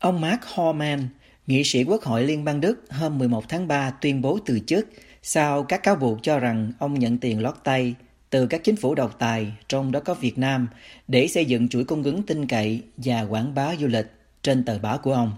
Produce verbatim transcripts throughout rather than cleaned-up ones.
Ông Mark Horman, nghị sĩ Quốc hội Liên bang Đức hôm mười một tháng ba tuyên bố từ chức sau các cáo buộc cho rằng ông nhận tiền lót tay từ các chính phủ độc tài, trong đó có Việt Nam, để xây dựng chuỗi cung ứng tin cậy và quảng bá du lịch trên tờ báo của ông.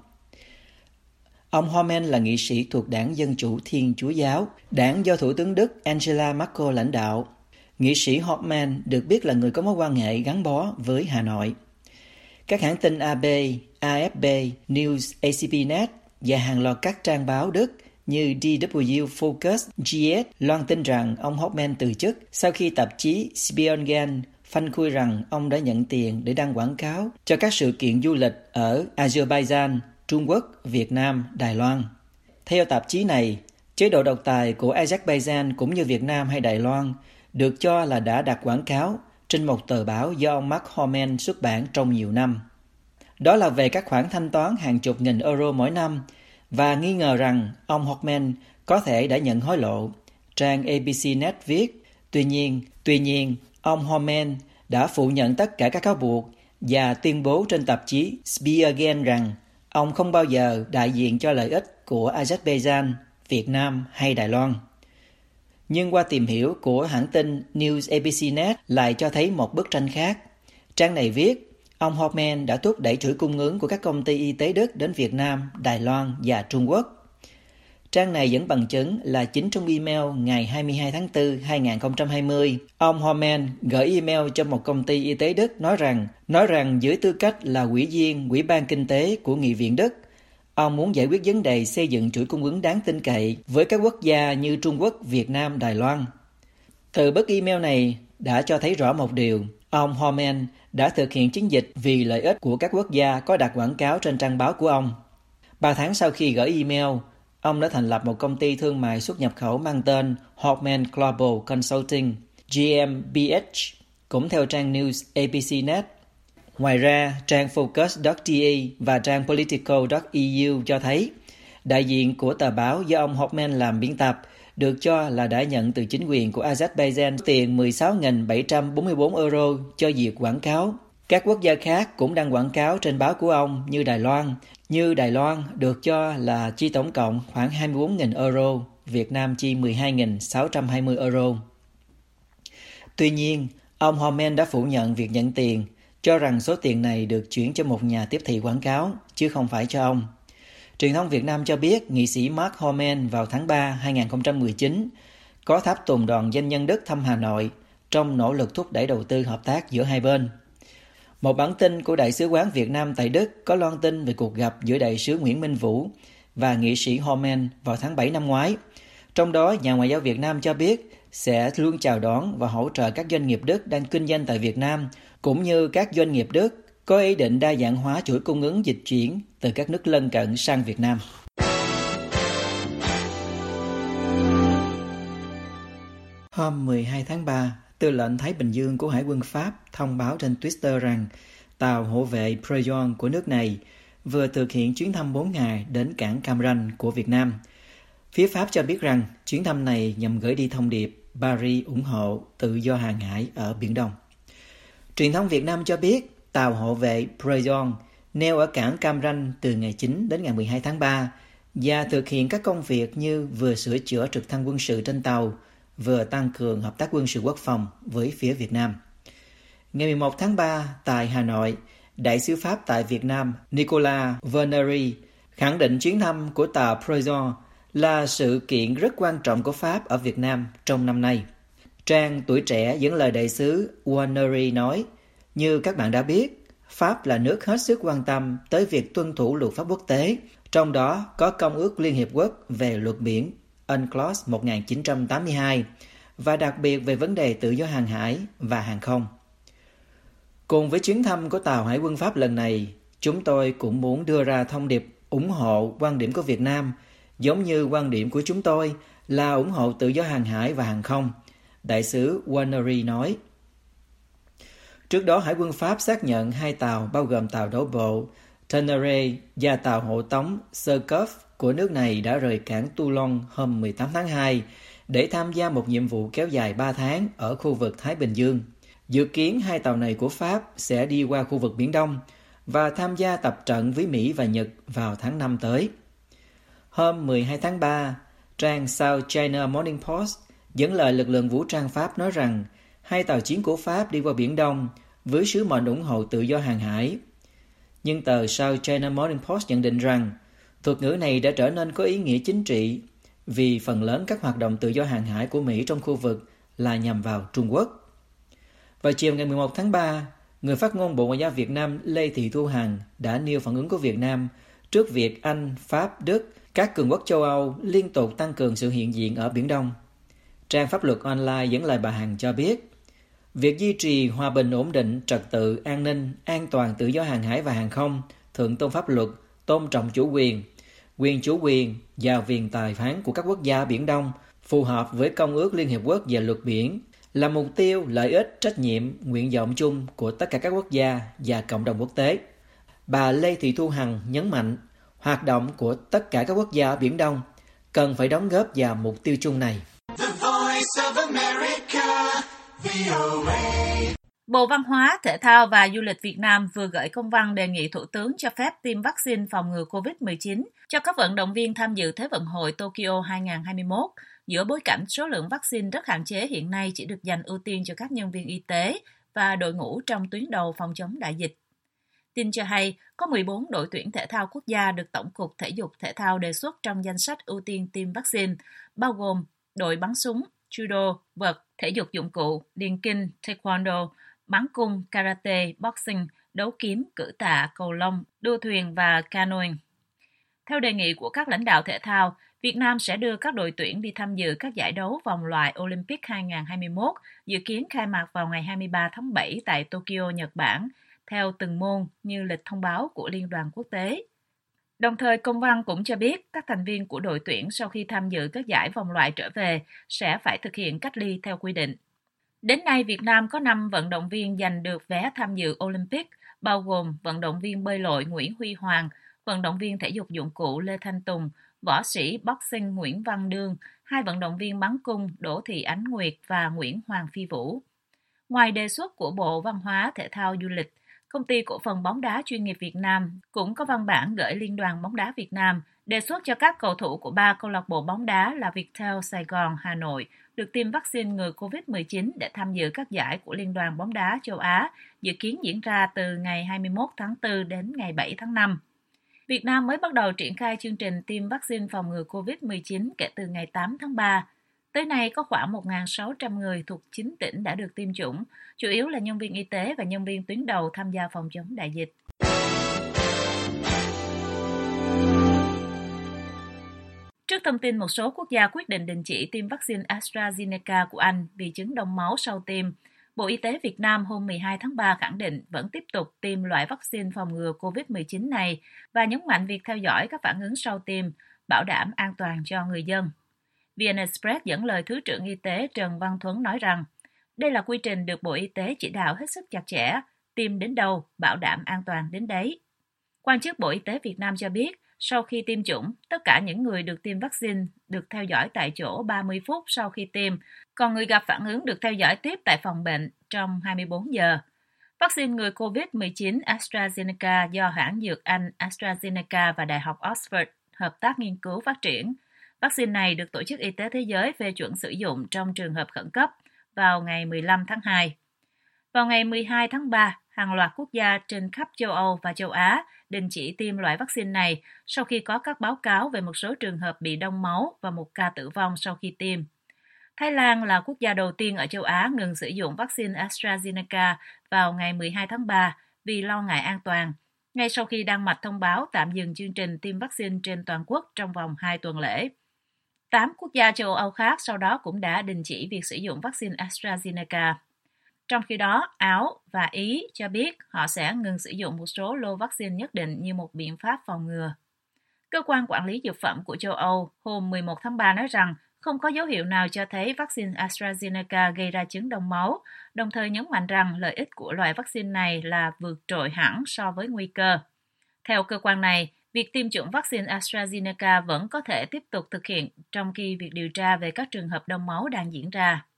Ông Horman là nghị sĩ thuộc Đảng Dân Chủ Thiên Chúa Giáo, đảng do Thủ tướng Đức Angela Merkel lãnh đạo. Nghị sĩ Horman được biết là người có mối quan hệ gắn bó với Hà Nội. Các hãng tin a bê, a ép pê, News, a xê pê Net và hàng loạt các trang báo Đức như đê vê kép Focus, giê ét loan tin rằng ông Horman từ chức sau khi tạp chí Spiegel phanh phui rằng ông đã nhận tiền để đăng quảng cáo cho các sự kiện du lịch ở Azerbaijan, Trung Quốc, Việt Nam, Đài Loan. Theo tạp chí này, chế độ độc tài của Azerbaijan cũng như Việt Nam hay Đài Loan được cho là đã đặt quảng cáo trên một tờ báo do ông Mark Horman xuất bản trong nhiều năm. Đó là về các khoản thanh toán hàng chục nghìn euro mỗi năm và nghi ngờ rằng ông Horman có thể đã nhận hối lộ, trang a bê xê Net viết. Tuy nhiên, tuy nhiên, ông Horman đã phủ nhận tất cả các cáo buộc và tuyên bố trên tạp chí Spiegel rằng ông không bao giờ đại diện cho lợi ích của Azerbaijan, Việt Nam hay Đài Loan. Nhưng qua tìm hiểu của hãng tin News a bê xê Net lại cho thấy một bức tranh khác. Trang này viết, ông Horman đã thúc đẩy chuỗi cung ứng của các công ty y tế Đức đến Việt Nam, Đài Loan và Trung Quốc. Trang này dẫn bằng chứng là chính trong email ngày hai mươi hai tháng tư năm hai nghìn không trăm hai mươi, ông Horman gửi email cho một công ty y tế Đức nói rằng, nói rằng dưới tư cách là ủy viên Ủy ban Kinh tế của Nghị viện Đức, ông muốn giải quyết vấn đề xây dựng chuỗi cung ứng đáng tin cậy với các quốc gia như Trung Quốc, Việt Nam, Đài Loan. Từ bức email này đã cho thấy rõ một điều, ông Horman đã thực hiện chiến dịch vì lợi ích của các quốc gia có đặt quảng cáo trên trang báo của ông. Ba tháng sau khi gửi email, ông đã thành lập một công ty thương mại xuất nhập khẩu mang tên Horman Global Consulting, giê em bê hát, cũng theo trang News a bê xê Net. Ngoài ra, trang Focus chấm đê e và trang Political chấm e u cho thấy đại diện của tờ báo do ông Horman làm biên tập được cho là đã nhận từ chính quyền của Azerbaijan tiền mười sáu nghìn bảy trăm bốn mươi tư euro cho việc quảng cáo. Các quốc gia khác cũng đang quảng cáo trên báo của ông như Đài Loan. Như Đài Loan được cho là chi tổng cộng khoảng hai mươi bốn nghìn euro, Việt Nam chi mười hai nghìn sáu trăm hai mươi euro. Tuy nhiên, ông Horman đã phủ nhận việc nhận tiền, cho rằng số tiền này được chuyển cho một nhà tiếp thị quảng cáo, chứ không phải cho ông. Truyền thông Việt Nam cho biết nghị sĩ Mark Horman vào tháng ba năm hai nghìn không trăm mười chín có tháp tùng đoàn doanh nhân Đức thăm Hà Nội trong nỗ lực thúc đẩy đầu tư hợp tác giữa hai bên. Một bản tin của Đại sứ quán Việt Nam tại Đức có loan tin về cuộc gặp giữa Đại sứ Nguyễn Minh Vũ và nghị sĩ Horman vào tháng bảy năm ngoái. Trong đó, nhà ngoại giao Việt Nam cho biết sẽ luôn chào đón và hỗ trợ các doanh nghiệp Đức đang kinh doanh tại Việt Nam, cũng như các doanh nghiệp Đức có ý định đa dạng hóa chuỗi cung ứng dịch chuyển từ các nước lân cận sang Việt Nam. Hôm mười hai tháng ba, Tư lệnh Thái Bình Dương của Hải quân Pháp thông báo trên Twitter rằng tàu hộ vệ Preyon của nước này vừa thực hiện chuyến thăm bốn ngày đến cảng Cam Ranh của Việt Nam. Phía Pháp cho biết rằng chuyến thăm này nhằm gửi đi thông điệp Paris ủng hộ tự do hàng hải ở Biển Đông. Truyền thông Việt Nam cho biết tàu hộ vệ Preyon neo ở cảng Cam Ranh từ ngày chín đến ngày mười hai tháng ba và thực hiện các công việc như vừa sửa chữa trực thăng quân sự trên tàu, vừa tăng cường hợp tác quân sự quốc phòng với phía Việt Nam. Ngày mười một tháng ba, tại Hà Nội, Đại sứ Pháp tại Việt Nam Nicolas Vernery khẳng định chuyến thăm của tàu Preyon là sự kiện rất quan trọng của Pháp ở Việt Nam trong năm nay. Trang Tuổi Trẻ dẫn lời đại sứ Vernery nói, như các bạn đã biết, Pháp là nước hết sức quan tâm tới việc tuân thủ luật pháp quốc tế, trong đó có Công ước Liên Hiệp Quốc về luật biển UNCLOS một nghìn chín trăm tám mươi hai và đặc biệt về vấn đề tự do hàng hải và hàng không. Cùng với chuyến thăm của tàu Hải quân Pháp lần này, chúng tôi cũng muốn đưa ra thông điệp ủng hộ quan điểm của Việt Nam, giống như quan điểm của chúng tôi là ủng hộ tự do hàng hải và hàng không, đại sứ Vernery nói. Trước đó, Hải quân Pháp xác nhận hai tàu bao gồm tàu đổ bộ Tenere và tàu hộ tống Surcouf của nước này đã rời cảng Toulon hôm mười tám tháng hai để tham gia một nhiệm vụ kéo dài ba tháng ở khu vực Thái Bình Dương. Dự kiến hai tàu này của Pháp sẽ đi qua khu vực Biển Đông, và tham gia tập trận với Mỹ và Nhật vào tháng năm tới. Hôm mười hai tháng ba, trang South China Morning Post dẫn lời lực lượng vũ trang Pháp nói rằng hai tàu chiến của Pháp đi qua Biển Đông với sứ mệnh ủng hộ tự do hàng hải. Nhưng tờ South China Morning Post nhận định rằng thuật ngữ này đã trở nên có ý nghĩa chính trị vì phần lớn các hoạt động tự do hàng hải của Mỹ trong khu vực là nhằm vào Trung Quốc. Vào chiều ngày mười một tháng ba, người phát ngôn Bộ Ngoại giao Việt Nam Lê Thị Thu Hằng đã nêu phản ứng của Việt Nam trước việc Anh, Pháp, Đức, các cường quốc châu Âu liên tục tăng cường sự hiện diện ở Biển Đông. Trang Pháp luật online dẫn lời bà Hằng cho biết, việc duy trì hòa bình ổn định, trật tự, an ninh, an toàn tự do hàng hải và hàng không, thượng tôn pháp luật, tôn trọng chủ quyền, quyền chủ quyền và quyền tài phán của các quốc gia Biển Đông phù hợp với Công ước Liên Hiệp Quốc về luật biển là mục tiêu, lợi ích, trách nhiệm, nguyện vọng chung của tất cả các quốc gia và cộng đồng quốc tế. Bà Lê Thị Thu Hằng nhấn mạnh, hoạt động của tất cả các quốc gia ở Biển Đông cần phải đóng góp vào mục tiêu chung này. Bộ Văn hóa, Thể thao và Du lịch Việt Nam vừa gửi công văn đề nghị Thủ tướng cho phép tiêm vaccine phòng ngừa covid mười chín cho các vận động viên tham dự Thế vận hội Tokyo hai không hai mốt, giữa bối cảnh số lượng vaccine rất hạn chế hiện nay chỉ được dành ưu tiên cho các nhân viên y tế và đội ngũ trong tuyến đầu phòng chống đại dịch. Tin cho hay, có mười bốn đội tuyển thể thao quốc gia được Tổng cục Thể dục Thể thao đề xuất trong danh sách ưu tiên tiêm vaccine, bao gồm đội bắn súng, judo, vợt, thể dục dụng cụ, điền kinh, taekwondo, bắn cung, karate, boxing, đấu kiếm, cử tạ, cầu lông, đua thuyền và canoeing. Theo đề nghị của các lãnh đạo thể thao, Việt Nam sẽ đưa các đội tuyển đi tham dự các giải đấu vòng loại Olympic hai không hai mốt, dự kiến khai mạc vào ngày hai mươi ba tháng bảy tại Tokyo, Nhật Bản, theo từng môn như lịch thông báo của Liên đoàn quốc tế. Đồng thời, công văn cũng cho biết các thành viên của đội tuyển sau khi tham dự các giải vòng loại trở về sẽ phải thực hiện cách ly theo quy định. Đến nay, Việt Nam có năm vận động viên giành được vé tham dự Olympic, bao gồm vận động viên bơi lội Nguyễn Huy Hoàng, vận động viên thể dục dụng cụ Lê Thanh Tùng, võ sĩ boxing Nguyễn Văn Đương, hai vận động viên bắn cung Đỗ Thị Ánh Nguyệt và Nguyễn Hoàng Phi Vũ. Ngoài đề xuất của Bộ Văn hóa, Thể thao, Du lịch, Công ty Cổ phần bóng đá chuyên nghiệp Việt Nam cũng có văn bản gửi Liên đoàn bóng đá Việt Nam đề xuất cho các cầu thủ của ba câu lạc bộ bóng đá là Viettel Sài Gòn, Hà Nội được tiêm vaccine ngừa covid mười chín để tham dự các giải của Liên đoàn bóng đá châu Á, dự kiến diễn ra từ ngày hai mươi mốt tháng tư đến ngày bảy tháng năm. Việt Nam mới bắt đầu triển khai chương trình tiêm vaccine phòng ngừa covid mười chín kể từ ngày tám tháng ba. Tới nay có khoảng một nghìn sáu trăm người thuộc chín tỉnh đã được tiêm chủng, chủ yếu là nhân viên y tế và nhân viên tuyến đầu tham gia phòng chống đại dịch. Trước thông tin một số quốc gia quyết định đình chỉ tiêm vaccine AstraZeneca của Anh vì chứng đông máu sau tiêm, Bộ Y tế Việt Nam hôm mười hai tháng ba khẳng định vẫn tiếp tục tiêm loại vaccine phòng ngừa covid mười chín này và nhấn mạnh việc theo dõi các phản ứng sau tiêm, bảo đảm an toàn cho người dân. vê en Express dẫn lời Thứ trưởng Y tế Trần Văn Thuấn nói rằng, đây là quy trình được Bộ Y tế chỉ đạo hết sức chặt chẽ, tiêm đến đâu, bảo đảm an toàn đến đấy. Quan chức Bộ Y tế Việt Nam cho biết, sau khi tiêm chủng, tất cả những người được tiêm vaccine được theo dõi tại chỗ ba mươi phút sau khi tiêm, còn người gặp phản ứng được theo dõi tiếp tại phòng bệnh trong hai mươi bốn giờ. Vaccine ngừa covid mười chín AstraZeneca do hãng dược Anh AstraZeneca và Đại học Oxford hợp tác nghiên cứu phát triển. Vaccine này được Tổ chức Y tế Thế giới phê chuẩn sử dụng trong trường hợp khẩn cấp vào ngày mười lăm tháng hai. Vào ngày mười hai tháng ba, hàng loạt quốc gia trên khắp châu Âu và châu Á đình chỉ tiêm loại vaccine này sau khi có các báo cáo về một số trường hợp bị đông máu và một ca tử vong sau khi tiêm. Thái Lan là quốc gia đầu tiên ở châu Á ngừng sử dụng vaccine AstraZeneca vào ngày mười hai tháng ba vì lo ngại an toàn, ngay sau khi Đan Mạch thông báo tạm dừng chương trình tiêm vaccine trên toàn quốc trong vòng hai tuần lễ. Tám quốc gia châu Âu khác sau đó cũng đã đình chỉ việc sử dụng vaccine AstraZeneca. Trong khi đó, Áo và Ý cho biết họ sẽ ngừng sử dụng một số lô vaccine nhất định như một biện pháp phòng ngừa. Cơ quan quản lý dược phẩm của châu Âu hôm mười một tháng ba nói rằng không có dấu hiệu nào cho thấy vaccine AstraZeneca gây ra chứng đông máu, đồng thời nhấn mạnh rằng lợi ích của loại vaccine này là vượt trội hẳn so với nguy cơ. Theo cơ quan này, việc tiêm chủng vaccine AstraZeneca vẫn có thể tiếp tục thực hiện trong khi việc điều tra về các trường hợp đông máu đang diễn ra.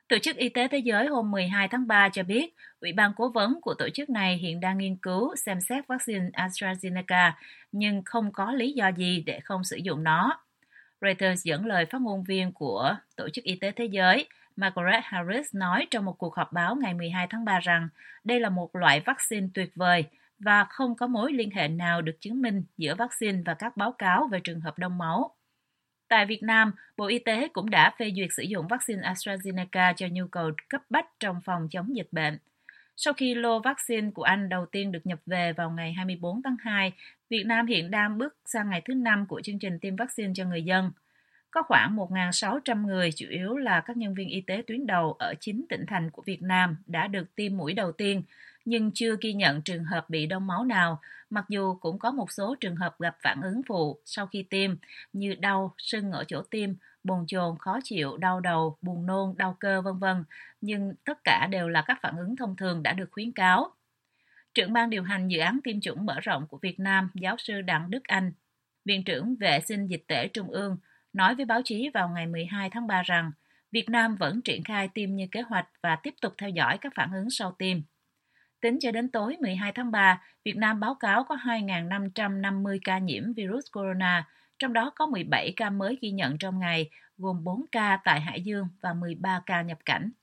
Tổ chức Y tế Thế giới hôm mười hai tháng ba cho biết, Ủy ban cố vấn của tổ chức này hiện đang nghiên cứu xem xét vaccine AstraZeneca, nhưng không có lý do gì để không sử dụng nó. Reuters dẫn lời phát ngôn viên của Tổ chức Y tế Thế giới, Margaret Harris nói trong một cuộc họp báo ngày mười hai tháng ba rằng đây là một loại vaccine tuyệt vời và không có mối liên hệ nào được chứng minh giữa vaccine và các báo cáo về trường hợp đông máu. Tại Việt Nam, Bộ Y tế cũng đã phê duyệt sử dụng vaccine AstraZeneca cho nhu cầu cấp bách trong phòng chống dịch bệnh. Sau khi lô vaccine của Anh đầu tiên được nhập về vào ngày hai mươi bốn tháng hai, Việt Nam hiện đang bước sang ngày thứ năm của chương trình tiêm vaccine cho người dân. Có khoảng một nghìn sáu trăm người, chủ yếu là các nhân viên y tế tuyến đầu ở chín tỉnh thành của Việt Nam đã được tiêm mũi đầu tiên, nhưng chưa ghi nhận trường hợp bị đông máu nào, mặc dù cũng có một số trường hợp gặp phản ứng phụ sau khi tiêm như đau, sưng ở chỗ tiêm, bồn chồn, khó chịu, đau đầu, buồn nôn, đau cơ, vân vân, nhưng tất cả đều là các phản ứng thông thường đã được khuyến cáo. Trưởng ban điều hành dự án tiêm chủng mở rộng của Việt Nam, giáo sư Đặng Đức Anh, Viện trưởng Vệ sinh Dịch tễ Trung ương, nói với báo chí vào ngày mười hai tháng ba rằng Việt Nam vẫn triển khai tiêm như kế hoạch và tiếp tục theo dõi các phản ứng sau tiêm. Tính cho đến tối mười hai tháng ba, Việt Nam báo cáo có hai nghìn năm trăm năm mươi ca nhiễm virus corona, trong đó có mười bảy ca mới ghi nhận trong ngày, gồm bốn ca tại Hải Dương và mười ba ca nhập cảnh.